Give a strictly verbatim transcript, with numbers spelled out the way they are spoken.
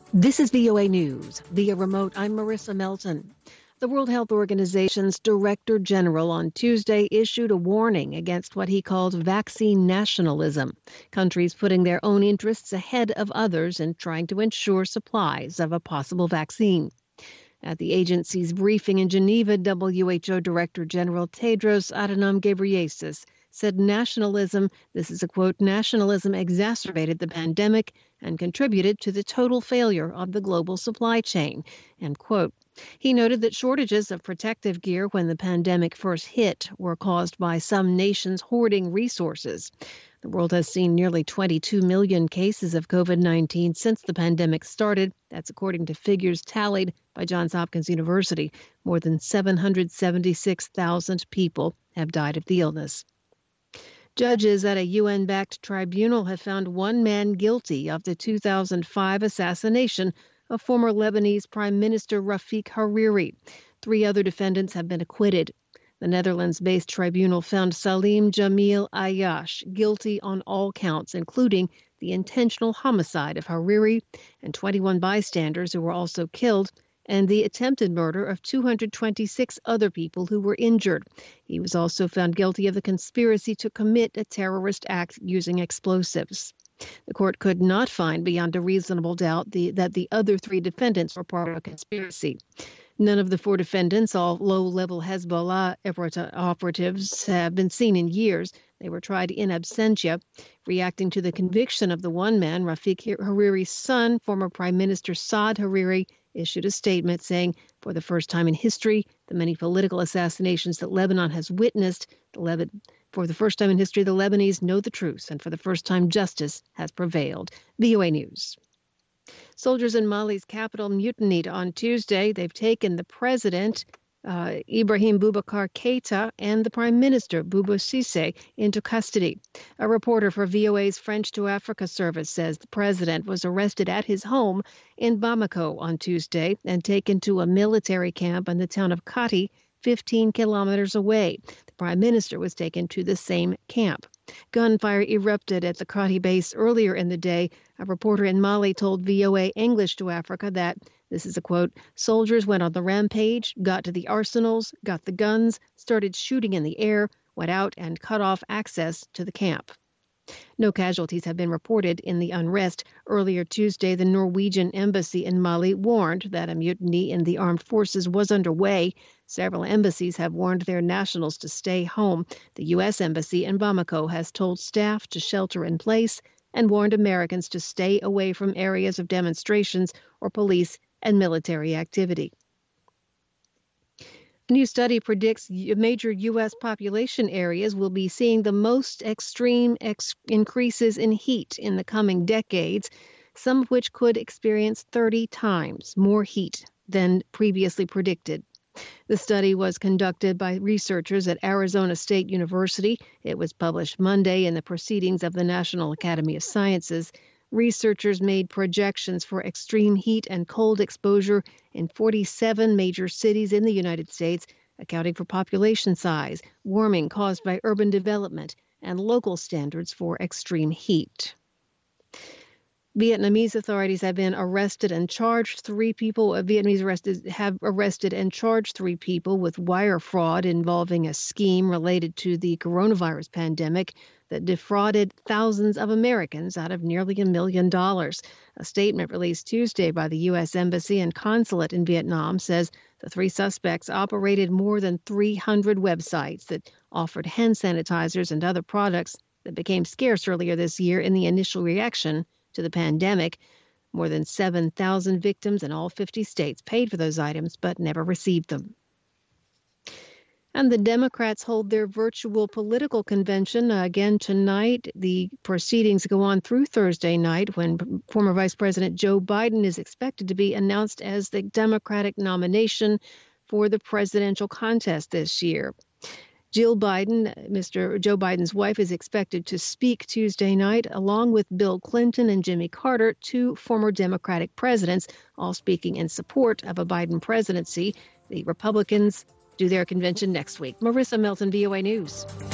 This is V O A News. Via remote, I'm Marissa Melton. The World Health Organization's Director General on Tuesday issued a warning against what he called vaccine nationalism, countries putting their own interests ahead of others and trying to ensure supplies of a possible vaccine. At the agency's briefing in Geneva, W H O Director General Tedros Adhanom Ghebreyesus said nationalism, this is a quote, nationalism exacerbated the pandemic and contributed to the total failure of the global supply chain, end quote. He noted that shortages of protective gear when the pandemic first hit were caused by some nations hoarding resources. The world has seen nearly twenty-two million cases of COVID nineteen since the pandemic started. That's according to figures tallied by Johns Hopkins University. More than seven hundred seventy-six thousand people have died of the illness. Judges at a U N-backed tribunal have found one man guilty of the two thousand five assassination of former Lebanese Prime Minister Rafik Hariri. Three other defendants have been acquitted. The Netherlands-based tribunal found Salim Jamil Ayyash guilty on all counts, including the intentional homicide of Hariri and twenty-one bystanders who were also killed, and the attempted murder of two hundred twenty-six other people who were injured. He was also found guilty of the conspiracy to commit a terrorist act using explosives. The court could not find beyond a reasonable doubt the, that the other three defendants were part of a conspiracy. None of the four defendants, all low-level Hezbollah operatives, have been seen in years. They were tried in absentia. Reacting to the conviction of the one man, Rafik Hariri's son, former Prime Minister Saad Hariri, issued a statement saying, for the first time in history, the many political assassinations that Lebanon has witnessed, the Lebanon, for the first time in history, the Lebanese know the truth, and for the first time, justice has prevailed. V O A News. Soldiers in Mali's capital mutinied on Tuesday. They've taken the president, uh, Ibrahim Boubacar Keita, and the prime minister, Bouba Cissé, into custody. A reporter for V O A's French to Africa service says the president was arrested at his home in Bamako on Tuesday and taken to a military camp in the town of Kati, fifteen kilometers away. The prime minister was taken to the same camp. Gunfire erupted at the Kati base earlier in the day. A reporter in Mali told V O A English to Africa that, this is a quote, soldiers went on the rampage, got to the arsenals, got the guns, started shooting in the air, went out and cut off access to the camp. No casualties have been reported in the unrest. Earlier Tuesday, the Norwegian embassy in Mali warned that a mutiny in the armed forces was underway. Several embassies have warned their nationals to stay home. The U S embassy in Bamako has told staff to shelter in place and warned Americans to stay away from areas of demonstrations or police and military activity. A new study predicts major U S population areas will be seeing the most extreme ex- increases in heat in the coming decades, some of which could experience thirty times more heat than previously predicted. The study was conducted by researchers at Arizona State University. It was published Monday in the Proceedings of the National Academy of Sciences. Researchers made projections for extreme heat and cold exposure in forty-seven major cities in the United States, accounting for population size, warming caused by urban development, and local standards for extreme heat. Vietnamese authorities have been arrested and charged three people. Vietnamese arrested have arrested and charged three people with wire fraud involving a scheme related to the coronavirus pandemic that defrauded thousands of Americans out of nearly a million dollars. A statement released Tuesday by the U S Embassy and Consulate in Vietnam says the three suspects operated more than three hundred websites that offered hand sanitizers and other products that became scarce earlier this year in the initial reaction to the pandemic. More than seven thousand victims in all fifty states paid for those items but never received them. And the Democrats hold their virtual political convention uh, again tonight. The proceedings go on through Thursday night when former Vice President Joe Biden is expected to be announced as the Democratic nomination for the presidential contest this year. Jill Biden, Mister Joe Biden's wife, is expected to speak Tuesday night, along with Bill Clinton and Jimmy Carter, two former Democratic presidents, all speaking in support of a Biden presidency. The Republicans do their convention next week. Marissa Melton, V O A News.